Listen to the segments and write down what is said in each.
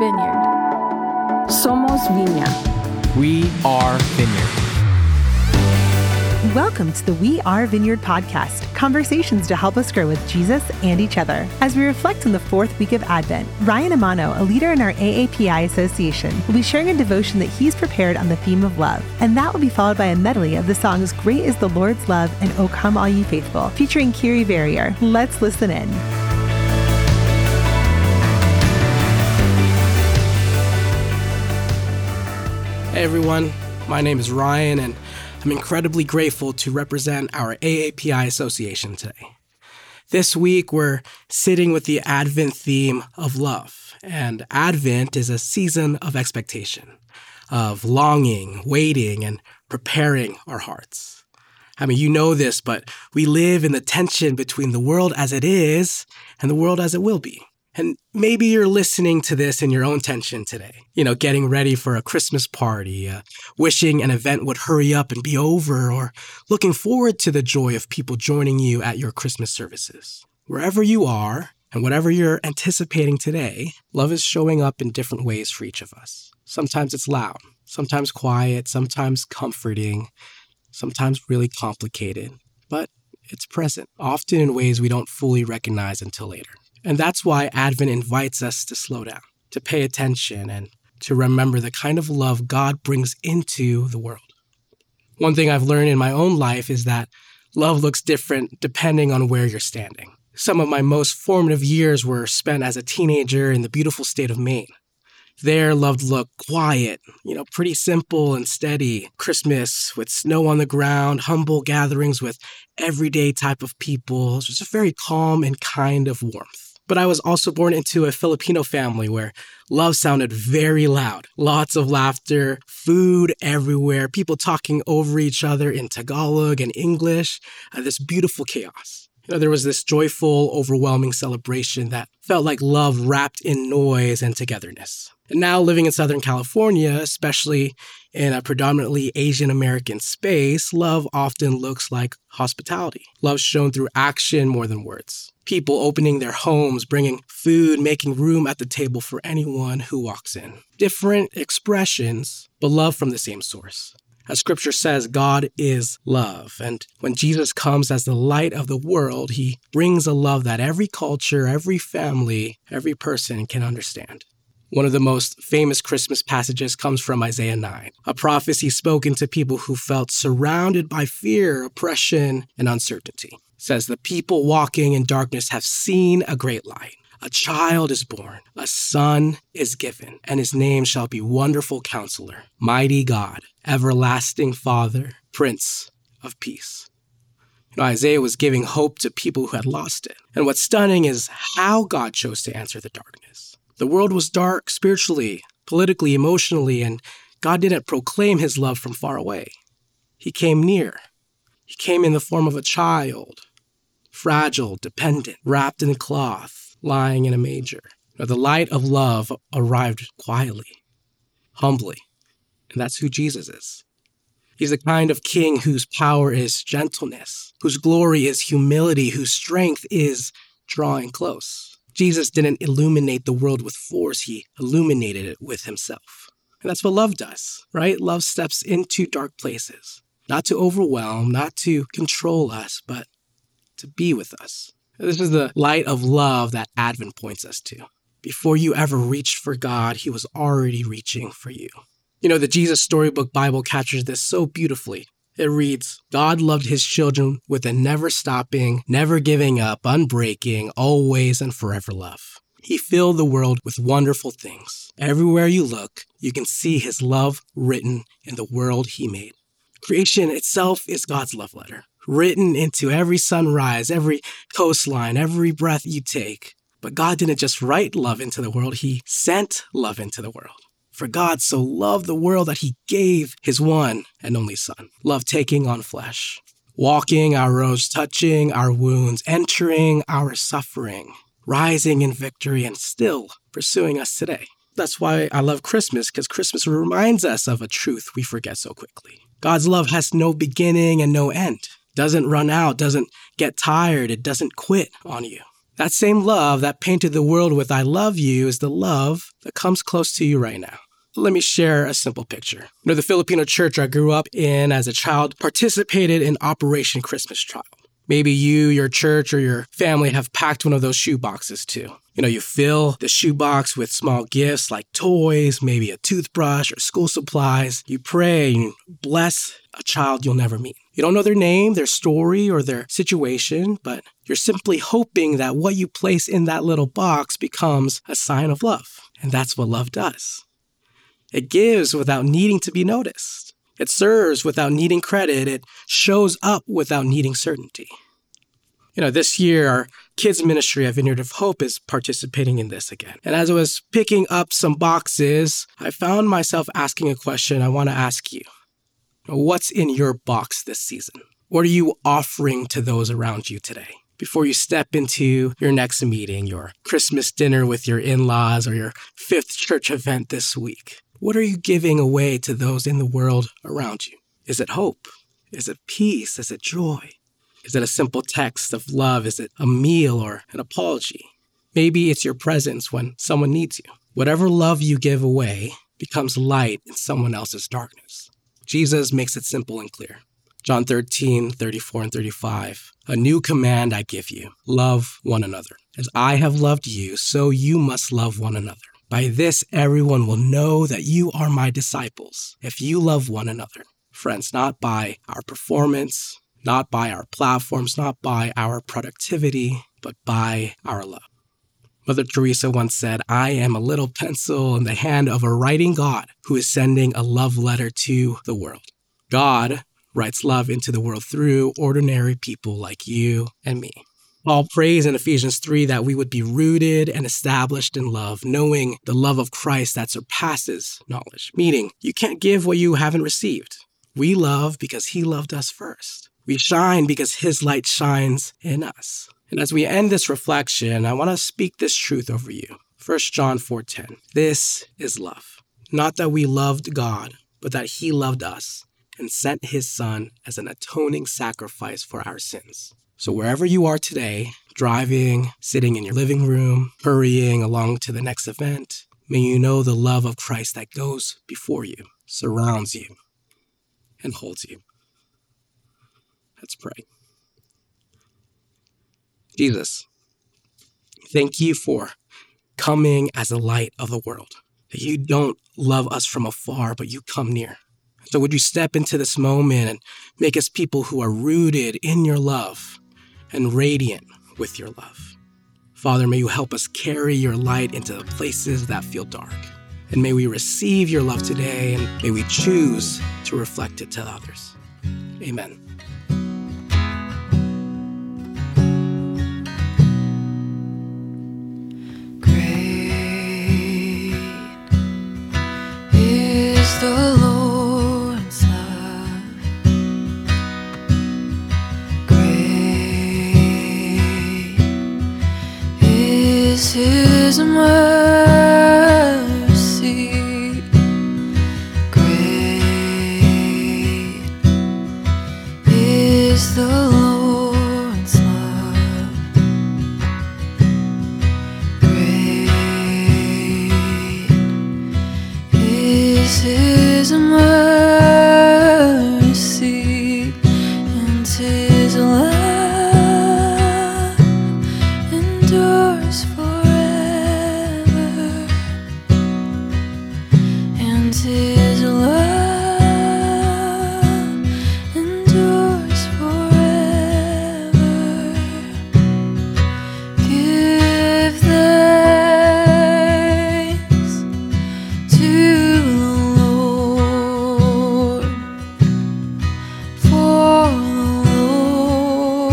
Vineyard. Somos Viña. We are Vineyard. Welcome to the We Are Vineyard podcast, conversations to help us grow with Jesus and each other. As we reflect on the fourth week of Advent, Ryan Amano, a leader in our AAPI association, will be sharing a devotion that he's prepared on the theme of love. And that will be followed by a medley of the songs Great is the Lord's Love and O Come All Ye Faithful, featuring Kiri Verrier. Let's listen in. Hey everyone, my name is Ryan and I'm incredibly grateful to represent our AAPI association today. This week we're sitting with the Advent theme of love, and Advent is a season of expectation, of longing, waiting, and preparing our hearts. I mean, you know this, but we live in the tension between the world as it is and the world as it will be. And maybe you're listening to this in your own tension today, getting ready for a Christmas party, wishing an event would hurry up and be over, or looking forward to the joy of people joining you at your Christmas services. Wherever you are and whatever you're anticipating today, love is showing up in different ways for each of us. Sometimes it's loud, sometimes quiet, sometimes comforting, sometimes really complicated, but it's present, often in ways we don't fully recognize until later. And that's why Advent invites us to slow down, to pay attention, and to remember the kind of love God brings into the world. One thing I've learned in my own life is that love looks different depending on where you're standing. Some of my most formative years were spent as a teenager in the beautiful state of Maine. There, love looked quiet, pretty simple and steady. Christmas with snow on the ground, humble gatherings with everyday type of people. It was just a very calm and kind of warmth. But I was also born into a Filipino family where love sounded very loud. Lots of laughter, food everywhere, people talking over each other in Tagalog and English, this beautiful chaos. There was this joyful, overwhelming celebration that felt like love wrapped in noise and togetherness. And now living in Southern California, especially in a predominantly Asian American space, love often looks like hospitality. Love shown through action more than words. People opening their homes, bringing food, making room at the table for anyone who walks in. Different expressions, but love from the same source. As Scripture says, God is love. And when Jesus comes as the light of the world, he brings a love that every culture, every family, every person can understand. One of the most famous Christmas passages comes from Isaiah 9, a prophecy spoken to people who felt surrounded by fear, oppression, and uncertainty. It says, "The people walking in darkness have seen a great light. A child is born, a son is given, and his name shall be Wonderful Counselor, Mighty God, Everlasting Father, Prince of Peace." Isaiah was giving hope to people who had lost it. And what's stunning is how God chose to answer the darkness. The world was dark spiritually, politically, emotionally, and God didn't proclaim his love from far away. He came near. He came in the form of a child, fragile, dependent, wrapped in cloth, lying in a manger. The light of love arrived quietly, humbly, and that's who Jesus is. He's the kind of king whose power is gentleness, whose glory is humility, whose strength is drawing close. Jesus didn't illuminate the world with force, he illuminated it with himself. And that's what love does, right? Love steps into dark places, not to overwhelm, not to control us, but to be with us. This is the light of love that Advent points us to. Before you ever reached for God, he was already reaching for you. The Jesus Storybook Bible captures this so beautifully. It reads, "God loved his children with a never-stopping, never giving up, unbreaking, always and forever love. He filled the world with wonderful things. Everywhere you look, you can see his love written in the world he made." Creation itself is God's love letter, written into every sunrise, every coastline, every breath you take. But God didn't just write love into the world, he sent love into the world. For God so loved the world that he gave his one and only Son. Love taking on flesh, walking our roads, touching our wounds, entering our suffering, rising in victory, and still pursuing us today. That's why I love Christmas, because Christmas reminds us of a truth we forget so quickly. God's love has no beginning and no end. Doesn't run out, doesn't get tired, it doesn't quit on you. That same love that painted the world with I love you is the love that comes close to you right now. Let me share a simple picture. The Filipino church I grew up in as a child participated in Operation Christmas Child. Maybe you, your church, or your family have packed one of those shoe boxes too. You fill the shoebox with small gifts like toys, maybe a toothbrush or school supplies. You pray and bless a child you'll never meet. You don't know their name, their story, or their situation, but you're simply hoping that what you place in that little box becomes a sign of love. And that's what love does. It gives without needing to be noticed. It serves without needing credit. It shows up without needing certainty. This year, our kids ministry at Vineyard of Hope is participating in this again. And as I was picking up some boxes, I found myself asking a question I want to ask you. What's in your box this season? What are you offering to those around you today? Before you step into your next meeting, your Christmas dinner with your in-laws, or your 5th church event this week, what are you giving away to those in the world around you? Is it hope? Is it peace? Is it joy? Is it a simple text of love? Is it a meal or an apology? Maybe it's your presence when someone needs you. Whatever love you give away becomes light in someone else's darkness. Jesus makes it simple and clear. John 13:34 and 35. A new command I give you, love one another. As I have loved you, so you must love one another. By this, everyone will know that you are my disciples, if you love one another. Friends, not by our performance, not by our platforms, not by our productivity, but by our love. Mother Teresa once said, I am a little pencil in the hand of a writing God who is sending a love letter to the world. God writes love into the world through ordinary people like you and me. Paul prays in Ephesians 3 that we would be rooted and established in love, knowing the love of Christ that surpasses knowledge. Meaning, you can't give what you haven't received. We love because he loved us first. We shine because his light shines in us. And as we end this reflection, I want to speak this truth over you. 1 John 4:10. This is love. Not that we loved God, but that he loved us and sent his son as an atoning sacrifice for our sins. So wherever you are today, driving, sitting in your living room, hurrying along to the next event, may you know the love of Christ that goes before you, surrounds you, and holds you. Let's pray. Jesus, thank you for coming as the light of the world. That you don't love us from afar, but you come near. So would you step into this moment and make us people who are rooted in your love and radiant with your love. Father, may you help us carry your light into the places that feel dark. And may we receive your love today, and may we choose to reflect it to others. Amen. The Lord's love, great is his mercy, great is the Lord's love, great is his mercy, and his love endures forever, and his love endures forever. Give thanks to the Lord, for the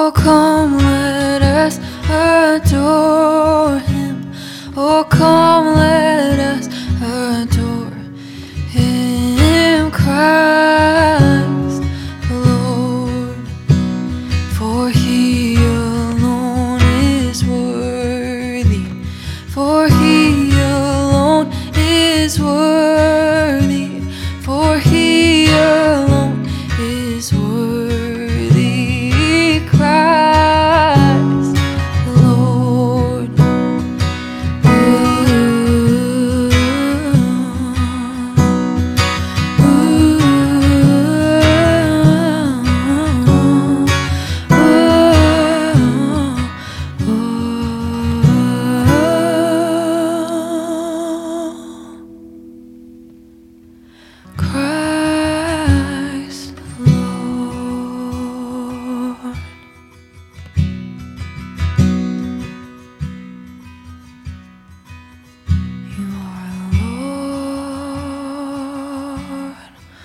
Oh, come, let us adore him. Oh, come, let us adore him, Christ the Lord. For he alone is worthy. For he alone is worthy. For he alone is worthy, Christ the Lord. Christ the Lord. You are Lord.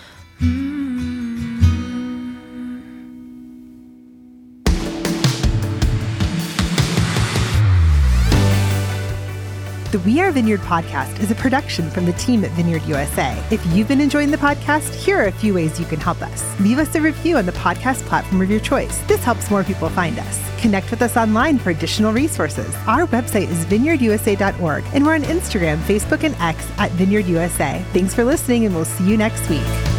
The We Are Vineyard podcast is a production from the team at Vineyard USA. If you've been enjoying the podcast, here are a few ways you can help us. Leave us a review on the podcast platform of your choice. This helps more people find us. Connect with us online for additional resources. Our website is vineyardusa.org, and we're on Instagram, Facebook, and X at Vineyard USA. Thanks for listening, and we'll see you next week.